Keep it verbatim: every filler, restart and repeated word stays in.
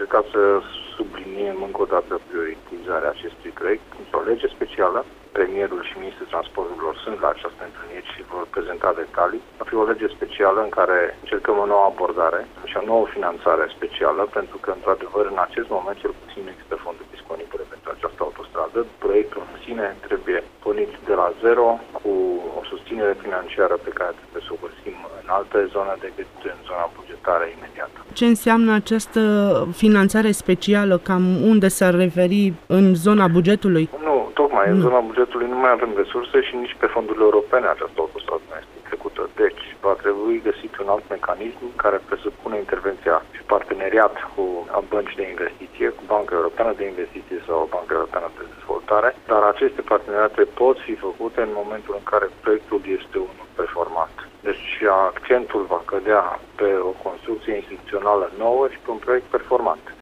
încercat să subliniem încă o dată prioritizarea acestui proiect. Într-o lege specială, premierul și ministrul transporturilor sunt la această întâlnire și vor prezenta detalii. Va fi o lege specială în care încercăm o nouă abordare și o nouă finanțare specială, pentru că, într-adevăr, în acest moment, cel puțin, nu există fonduri disponibile pentru această autostradă. Proiectul în sine trebuie pornit de la zero, cu o susținere financiară pe care trebuie să o găsim în alte zone decât în zona bugetară imediată. Ce înseamnă această finanțare specială? Cam unde s-ar referi? În zona bugetului? Nu, tocmai nu. În zona bugetului nu mai avem resurse și nici pe fondurile europene această autostradă nu este execută. Deci va trebui găsit un alt mecanism care presupune intervenția și parteneriat cu bănci de investiție, cu Banca Europeană de Investiție sau Banca Europeană de Dezvoltare, dar aceste parteneriate pot fi făcute în momentul în care proiectul este unul performant. Deci accentul va cădea pe o construcție instituțională nouă și pe un proiect performant.